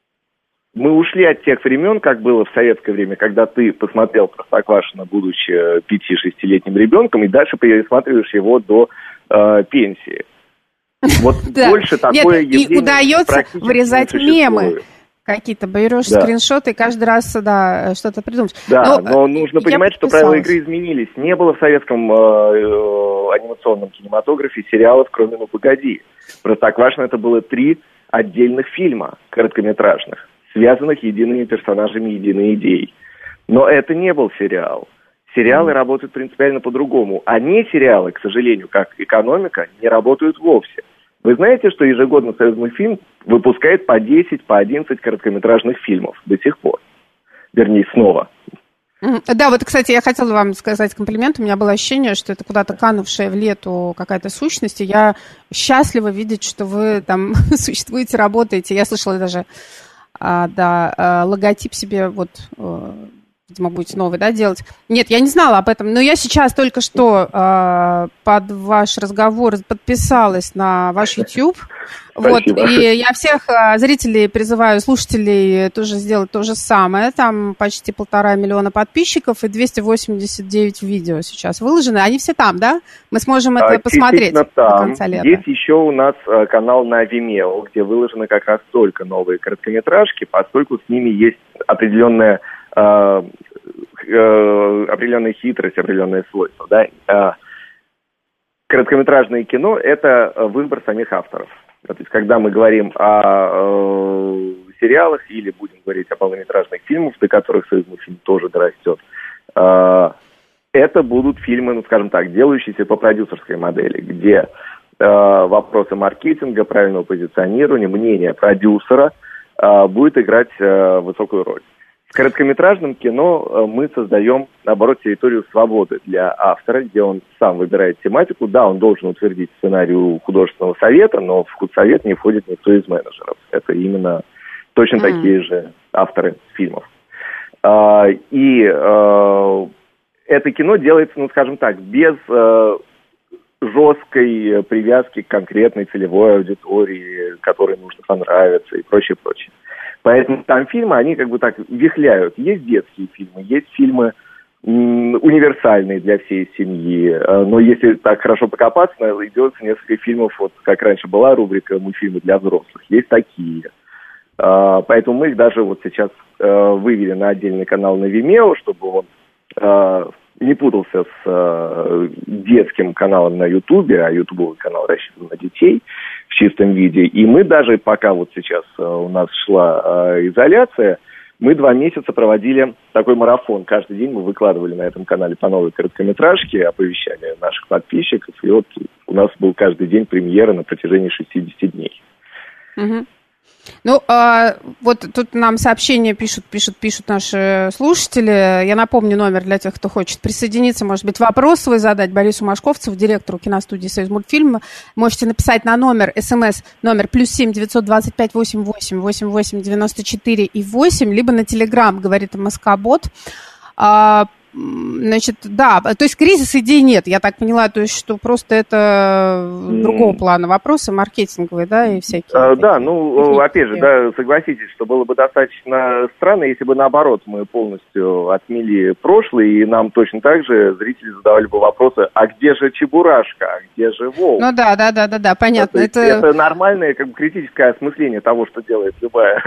Мы ушли от тех времен, как было в советское время, когда ты посмотрел «Простоквашино», будучи пяти-шестилетним ребенком, и дальше пересматриваешь его до э, пенсии. Вот больше такое явление и удается вырезать мемы. Какие-то берешь да. скриншоты и каждый раз, да, что-то придумаешь. Да, но, но нужно понимать, что правила игры изменились. Не было в советском э, э, анимационном кинематографе сериалов, кроме «Ну, погоди». «Простоквашино» это было три отдельных фильма короткометражных, связанных едиными персонажами, единой идеей. Но это не был сериал. Сериалы mm. работают принципиально по-другому. А не сериалы, к сожалению, как экономика, не работают вовсе. Вы знаете, что ежегодно союзный фильм выпускает по десять, по одиннадцать короткометражных фильмов до сих пор. Вернее, снова. Да, вот, кстати, я хотела вам сказать комплимент. У меня было ощущение, что это куда-то канувшая в лету какая-то сущность. И я счастлива видеть, что вы там существуете, работаете. Я слышала даже, а, да, а, логотип себе вот... видимо, будете новый, да, делать. Нет, я не знала об этом, но я сейчас только что э, под ваш разговор подписалась на ваш YouTube. Вот, и я всех э, зрителей призываю, слушателей тоже сделать то же самое. Там почти полтора миллиона подписчиков и двести восемьдесят девять видео сейчас выложены. Они все там, да? Мы сможем это а, посмотреть до конца лета. Есть еще у нас э, канал на Vimeo, где выложены как раз только новые короткометражки, поскольку с ними есть определенная Uh, uh, определенная хитрость, определенное свойство. Да? Uh, короткометражное кино – это выбор самих авторов. То есть, когда мы говорим о uh, сериалах или будем говорить о полнометражных фильмах, до которых союзный фильм тоже дорастет, uh, это будут фильмы, ну, скажем так, делающиеся по продюсерской модели, где uh, вопросы маркетинга, правильного позиционирования, мнения продюсера uh, будет играть uh, высокую роль. В короткометражном кино мы создаем, наоборот, территорию свободы для автора, где он сам выбирает тематику. Да, он должен утвердить сценарий у художественного совета, но в худсовет не входит никто из менеджеров. Это именно точно mm. такие же авторы фильмов. И это кино делается, ну, скажем так, без жесткой привязки к конкретной целевой аудитории, которой нужно понравиться и прочее, прочее. Поэтому там фильмы, они как бы так вихляют. Есть детские фильмы, есть фильмы универсальный для всей семьи. Но если так хорошо покопаться, найдется несколько фильмов, вот как раньше была рубрика «Мультфильмы для взрослых», есть такие. Поэтому мы их даже вот сейчас вывели на отдельный канал на Vimeo, чтобы он не путался с детским каналом на Ютубе, а ютубовый канал рассчитан на детей в чистом виде. И мы даже, пока вот сейчас у нас шла изоляция, мы два месяца проводили такой марафон. Каждый день мы выкладывали на этом канале по новой короткометражке, оповещали наших подписчиков. И вот у нас был каждый день премьера на протяжении шестидесяти дней. Угу. Ну, а, вот тут нам сообщения пишут, пишут, пишут наши слушатели. Я напомню номер для тех, кто хочет присоединиться. Может быть, вопрос свой задать Борису Машковцеву, директору киностудии «Союзмультфильм». Можете написать на номер СМС, номер плюс семь девятьсот двадцать пять восемьдесят восемь восемьдесят восемь девяносто четыре и восемь, либо на Телеграм, говорит МСК-бот. А, значит, да, то есть кризиса идей нет, я так поняла, то есть что просто это другого плана вопросы, маркетинговые, да, и всякие. А, да, ну, опять же, да, согласитесь, что было бы достаточно странно, если бы наоборот мы полностью отмели прошлое, и нам точно так же зрители задавали бы вопросы, а где же Чебурашка, а где же Волк? Ну да, да, да, да, да, понятно. Это, это... это нормальное, как бы, критическое осмысление того, что делает любая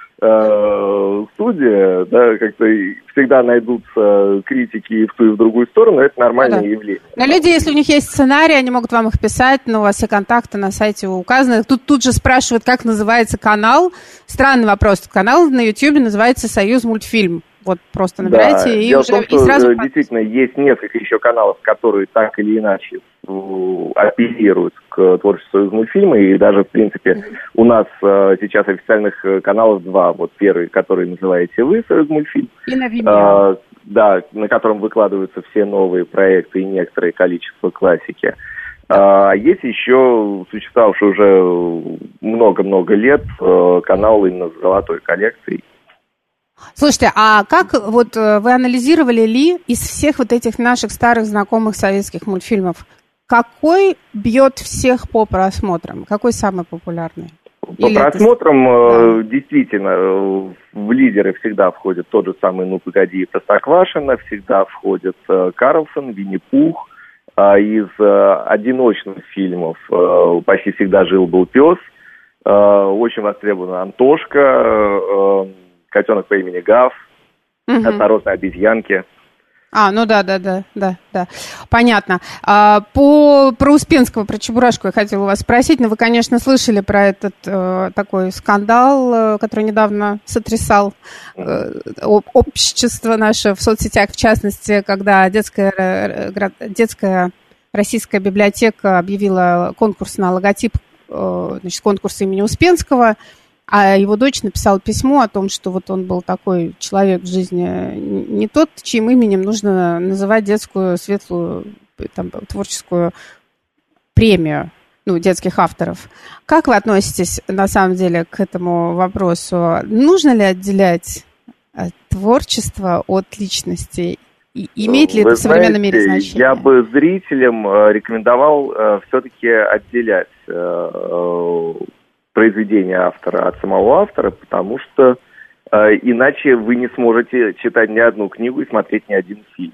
студия, да, как-то всегда найдутся критики и в ту, и в другую сторону, это нормальное ну, да. явление. Но люди, если у них есть сценарий, они могут вам их писать, но у вас все контакты на сайте указаны. Тут, тут же спрашивают, как называется канал. Странный вопрос. Канал на Ютьюбе называется «Союзмультфильм». Вот просто набирайте да. и Дело уже... в том, что и сразу... действительно есть несколько еще каналов, которые так или иначе апеллируют к творчеству Союзмультфильма, и даже, в принципе, mm-hmm. у нас uh, сейчас официальных каналов два. Вот первый, который называете вы, Союзмультфильм. И на Vimeo. Uh, да, на котором выкладываются все новые проекты и некоторое количество классики. А uh, есть еще существовавший уже много-много лет uh, канал именно с золотой коллекцией. Слушайте, а как вот вы анализировали ли из всех вот этих наших старых знакомых советских мультфильмов, какой бьет всех по просмотрам? Какой самый популярный? По Или просмотрам это... да. действительно в лидеры всегда входит тот же самый «Ну, погоди» и «Простоквашино», всегда входит Карлсон, Винни-Пух. Из одиночных фильмов почти всегда «Жил-был пес», очень востребована «Антошка», «Котенок по имени Гав», угу. «Осторожно, обезьянки». А, ну да, да, да, да, да. Понятно. А, по, про Успенского, про Чебурашку я хотела у вас спросить, но вы, конечно, слышали про этот э, такой скандал, э, который недавно сотрясал э, общество наше в соцсетях, в частности, когда детская, э, детская российская библиотека объявила конкурс на логотип, э, значит, конкурс имени Успенского. А его дочь написала письмо о том, что вот он был такой человек в жизни, не тот, чьим именем нужно называть детскую светлую там, творческую премию, ну, детских авторов. Как вы относитесь, на самом деле, к этому вопросу? Нужно ли отделять творчество от личности? И имеет ли Вы это в современном мире значение? Я бы зрителям рекомендовал э, все-таки отделять э, произведение автора от самого автора, потому что э, иначе вы не сможете читать ни одну книгу и смотреть ни один фильм.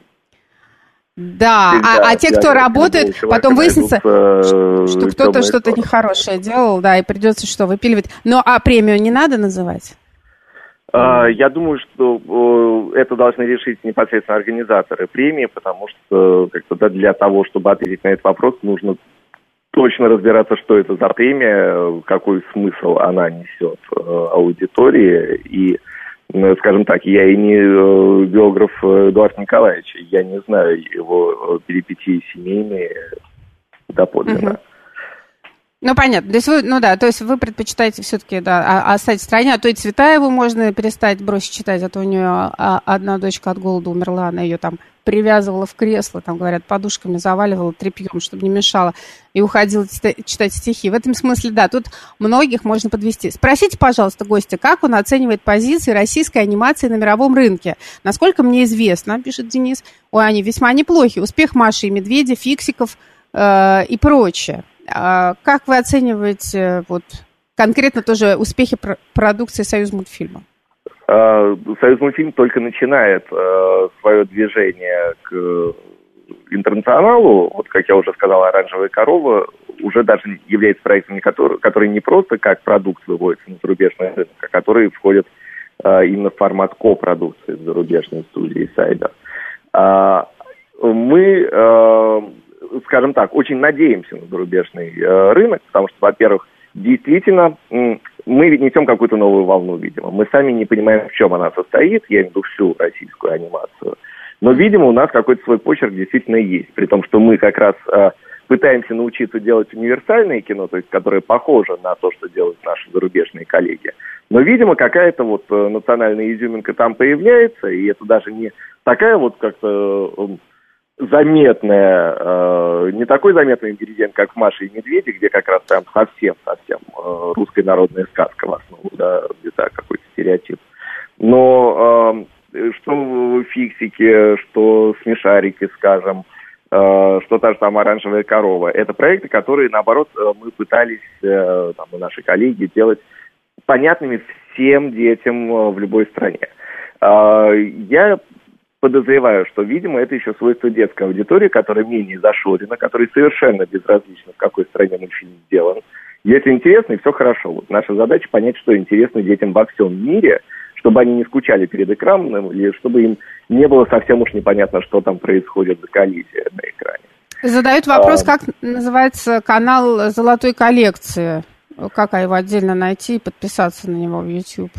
Да, Всегда, а, а те, кто работает, потом выяснится, найдут, э, что кто-то что-то стороны. нехорошее делал, да, и придется что, выпиливать. Но а премию не надо называть? Э, я думаю, что э, это должны решить непосредственно организаторы премии, потому что как-то, да, для того, чтобы ответить на этот вопрос, нужно точно разбираться, что это за премия, какой смысл она несет э, аудитории. И, ну, скажем так, я и не э, биограф Эдуарда Николаевича, я не знаю его перипетии семейные доподлинно. Угу. Ну, понятно. То есть вы, ну да, то есть вы предпочитаете все-таки, да, оставить в стороне, а то и Цветаеву можно перестать бросить читать, а то у нее одна дочка от голода умерла, она ее там привязывала в кресло, там, говорят, подушками заваливала тряпьем, чтобы не мешало, и уходила читать стихи. В этом смысле, да, тут многих можно подвести. Спросите, пожалуйста, гостя, как он оценивает позиции российской анимации на мировом рынке? Насколько мне известно, пишет Денис, ой, они весьма неплохи. Успех Маши и Медведя, Фиксиков э, и прочее. А как вы оцениваете вот, конкретно тоже успехи продукции Союзмультфильма? Союзмультфильм только начинает свое движение к интернационалу. Вот, как я уже сказал, «Оранжевая корова» уже даже является проектом, который, который не просто как продукт выводится на зарубежный рынок, а который входит именно в формат копродукции с зарубежной студией Сайбер. Мы, скажем так, очень надеемся на зарубежный рынок, потому что, во-первых, действительно, мы несем какую-то новую волну, видимо. Мы сами не понимаем, в чем она состоит, я имею в виду всю российскую анимацию. Но, видимо, у нас какой-то свой почерк действительно есть, при том, что мы как раз пытаемся научиться делать универсальное кино, то есть которое похоже на то, что делают наши зарубежные коллеги. Но, видимо, какая-то вот национальная изюминка там появляется, и это даже не такая вот как-то заметная, э, не такой заметный ингредиент, как в «Маше и Медведе», где как раз там совсем-совсем э, русская народная сказка в основу, да, где-то какой-то стереотип. Но э, что в «Фиксике», что «Смешарики», скажем, э, что та же там «Оранжевая корова», это проекты, которые, наоборот, мы пытались, э, там, и наши коллеги, делать понятными всем детям в любой стране. Э, я подозреваю, что, видимо, это еще свойство детской аудитории, которая менее зашорена, которая совершенно безразлична, в какой стране мультфильм сделан. Если интересно, и все хорошо. Вот наша задача понять, что интересно детям во всем мире, чтобы они не скучали перед экраном, или чтобы им не было совсем уж непонятно, что там происходит за коллизия на экране. Задают вопрос, а, как называется канал «Золотой коллекции». Как его отдельно найти и подписаться на него в YouTube?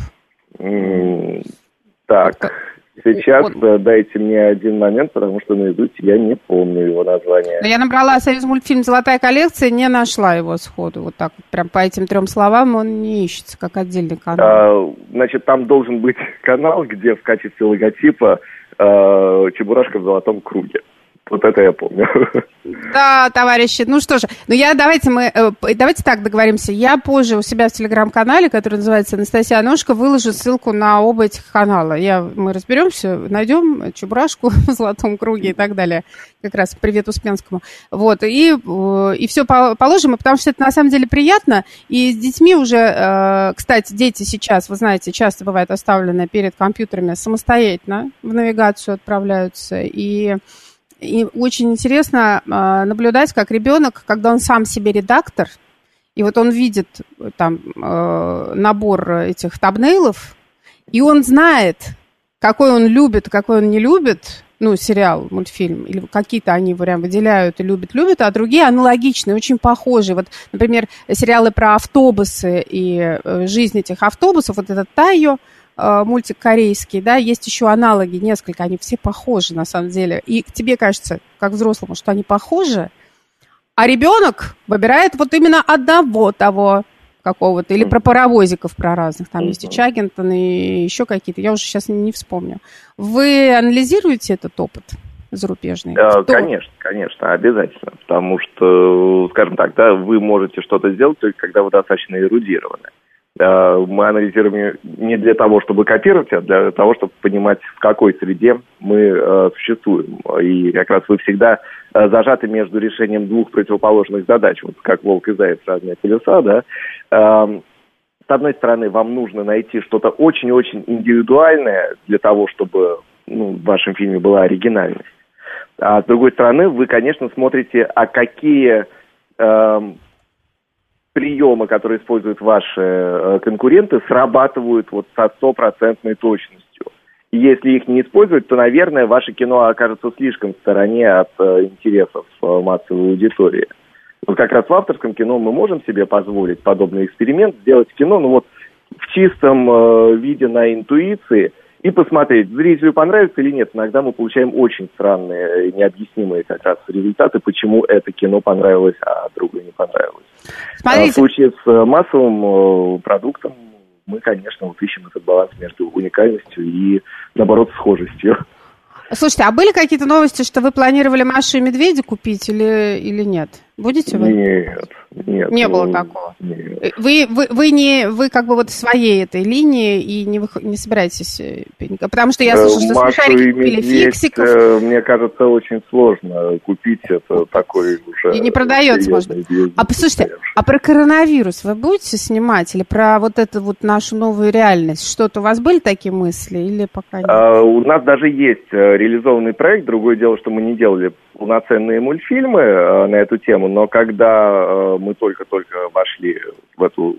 Так... Сейчас вот. Дайте мне один момент, потому что наизусть я не помню его название. Но я набрала «Союзмультфильм. Золотая коллекция», не нашла его сходу. Вот так вот, прям по этим трем словам он не ищется, как отдельный канал. А, значит, там должен быть канал, где в качестве логотипа а, Чебурашка в золотом круге. Вот это я помню. Да, товарищи, ну что же, ну я, давайте мы, давайте так договоримся, я позже у себя в телеграм-канале, который называется «Анастасия Аношка», выложу ссылку на оба этих канала. Я, мы разберемся, найдем Чебурашку в золотом круге и так далее. Как раз привет Успенскому. Вот, и, и все положим, потому что это на самом деле приятно, и с детьми уже, кстати, дети сейчас, вы знаете, часто бывают оставлены перед компьютерами самостоятельно, в навигацию отправляются, и... И очень интересно э, наблюдать, как ребенок, когда он сам себе редактор, и вот он видит там э, набор этих табнейлов, и он знает, какой он любит, какой он не любит, ну, сериал, мультфильм, или какие-то они прям выделяют и любят-любят, а другие аналогичные, очень похожие. Вот, например, сериалы про автобусы и э, жизнь этих автобусов, вот этот «Тайо», мультик корейский, да, есть еще аналоги несколько, они все похожи на самом деле. И тебе кажется, как взрослому, что они похожи, а ребенок выбирает вот именно одного того какого-то, или про паровозиков, про разных, там есть и Чаггинтон, и еще какие-то, я уже сейчас не вспомню. Вы анализируете этот опыт зарубежный? Да, конечно, конечно, обязательно, потому что, скажем так, да, вы можете что-то сделать только когда вы достаточно эрудированы. Мы анализируем не для того, чтобы копировать, а для того, чтобы понимать, в какой среде мы э, существуем. И как раз вы всегда э, зажаты между решением двух противоположных задач, вот как волк и заяц, разные полюса, да. Э, с одной стороны, вам нужно найти что-то очень-очень индивидуальное для того, чтобы ну, в вашем фильме была оригинальность. А с другой стороны, вы, конечно, смотрите, а какие... Э, приемы, которые используют ваши э, конкуренты, срабатывают вот со стопроцентной точностью. И если их не использовать, то, наверное, ваше кино окажется слишком в стороне от э, интересов э, массовой аудитории. Вот как раз в авторском кино мы можем себе позволить подобный эксперимент, сделать кино, ну вот в чистом э, виде на интуиции и посмотреть, зрителю понравится или нет. Иногда мы получаем очень странные, необъяснимые как раз результаты, почему это кино понравилось, а другое не понравилось. Смотрите. В случае с массовым продуктом мы, конечно, вот ищем этот баланс между уникальностью и, наоборот, схожестью. Слушайте, а были какие-то новости, что вы планировали «Машу и Медведя» купить или, или нет? Будете вы? Нет, нет. Не ну, было такого? Нет. Вы, вы, вы, не, вы как бы вот в своей этой линии и не, вы, не собираетесь... Потому что я слышу, что Машу смешарики и купили медведь, фиксиков. Мне кажется, очень сложно купить это такой уже... И не продается, может быть. А послушайте, а про коронавирус вы будете снимать? Или про вот эту вот нашу новую реальность? Что-то у вас были такие мысли или пока нет? А, у нас даже есть реализованный проект. Другое дело, что мы не делали полноценные мультфильмы а, на эту тему, но когда а, мы только-только вошли в эту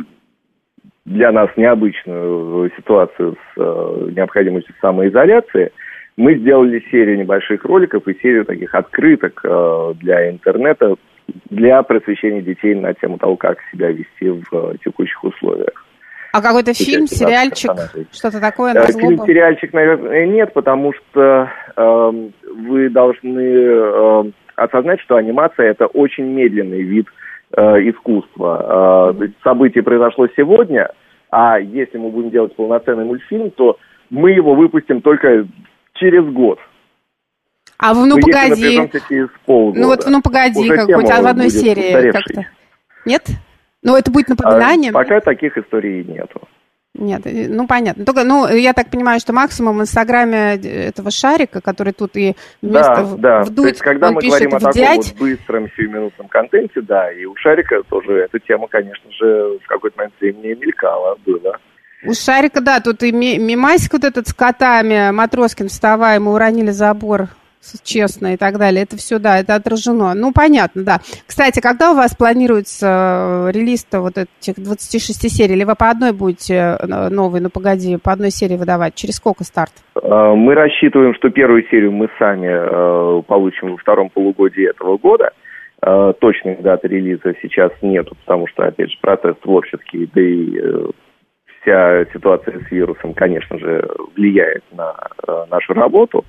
для нас необычную ситуацию с а, необходимостью самоизоляции, мы сделали серию небольших роликов и серию таких открыток а, для интернета, для просвещения детей на тему того, как себя вести в а, текущих условиях. А какой-то фильм, сериальчик, что-то такое на злобу? Фильм, сериальчик, наверное, нет, потому что э, вы должны э, осознать, что анимация – это очень медленный вид э, искусства. Э, событие произошло сегодня, а если мы будем делать полноценный мультфильм, то мы его выпустим только через год. А в «Ну, мы погоди», через полгода. ну вот в «Ну, погоди», какой-то в одной серии как-то. Нет? Но это будет напоминанием? А пока таких историй нету. Нет, ну понятно. Только, ну, я так понимаю, что максимум в инстаграме этого шарика, который тут и вместо да, да. вдуть, То есть, когда он мы пишет говорим о «вдять». таком вот быстром сиюминутном контенте, да, и у Шарика тоже эта тема, конечно же, в какой-то момент времени мелькала, была. У Шарика, да, тут и мемасик вот этот с котами, Матроскин, вставай, мы уронили забор, честно, и так далее. Это все, да, это отражено. Ну, понятно, да. Кстати, когда у вас планируется релиз-то вот этих двадцати шести серий? Или вы по одной будете новой, ну, погоди, по одной серии выдавать? Через сколько старт? Мы рассчитываем, что первую серию мы сами получим во втором полугодии этого года. Точной даты релиза сейчас нету, потому что, опять же, процесс творческий, да и вся ситуация с вирусом, конечно же, влияет на нашу работу.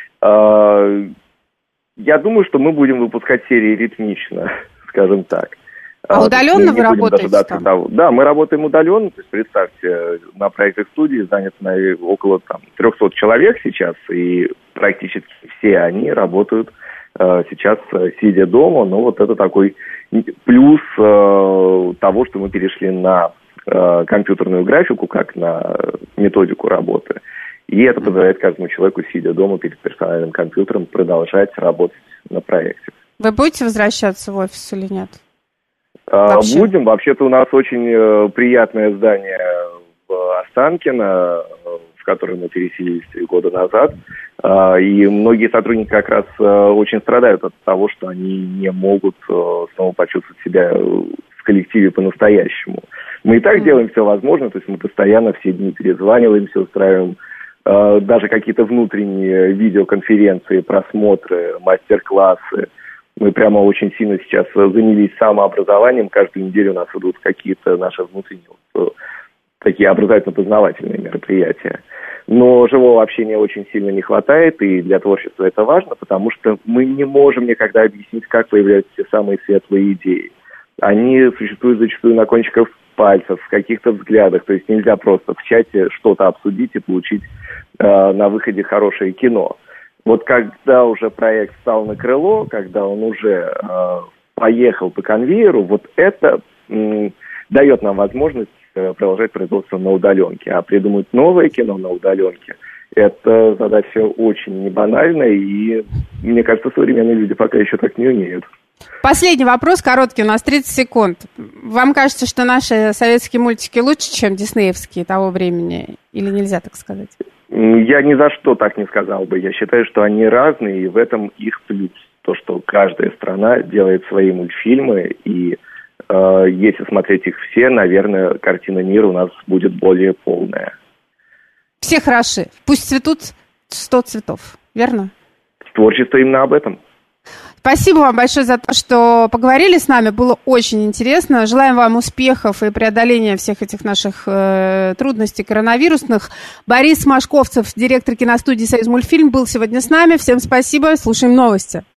Я думаю, что мы будем выпускать серии ритмично, скажем так. А удаленно вы работаете там? Того. Да, мы работаем удаленно. То есть, представьте, на проектах студии занято около там, триста человек сейчас, и практически все они работают э, сейчас, сидя дома. Но вот это такой плюс э, того, что мы перешли на э, компьютерную графику, как на методику работы. И это позволяет каждому человеку, сидя дома перед персональным компьютером, продолжать работать на проекте. Вы будете возвращаться в офис или нет? А, будем. Вообще-то у нас очень э, приятное здание в Останкино, в которое мы переселились три года назад. Э, и многие сотрудники как раз э, очень страдают от того, что они не могут э, снова почувствовать себя в коллективе по-настоящему. Мы и так mm. делаем все возможное, то есть мы постоянно все дни перезваниваемся, устраиваем даже какие-то внутренние видеоконференции, просмотры, мастер-классы. Мы прямо очень сильно сейчас занялись самообразованием. Каждую неделю у нас идут какие-то наши внутренние вот, такие образовательно-познавательные мероприятия. Но живого общения очень сильно не хватает, и для творчества это важно, потому что мы не можем никогда объяснить, как появляются те самые светлые идеи. Они существуют зачастую на кончиках пальцев, в каких-то взглядах. То есть нельзя просто в чате что-то обсудить и получить э, на выходе хорошее кино. Вот когда уже проект встал на крыло, когда он уже э, поехал по конвейеру, вот это э, дает нам возможность э, продолжать производство на удаленке. А придумать новое кино на удаленке – это задача очень небанальная, и, мне кажется, современные люди пока еще так не умеют. Последний вопрос, короткий, у нас тридцать секунд. Вам кажется, что наши советские мультики лучше, чем диснеевские того времени? Или нельзя так сказать? Я ни за что так не сказал бы. Я считаю, что они разные, и в этом их плюс. То, что каждая страна делает свои мультфильмы, и э, если смотреть их все, наверное, картина мира у нас будет более полная. Все хороши. Пусть цветут сто цветов, верно? Творчество именно об этом. Спасибо вам большое за то, что поговорили с нами. Было очень интересно. Желаем вам успехов и преодоления всех этих наших э, трудностей коронавирусных. Борис Машковцев, директор киностудии «Союзмультфильм», был сегодня с нами. Всем спасибо. Слушаем новости.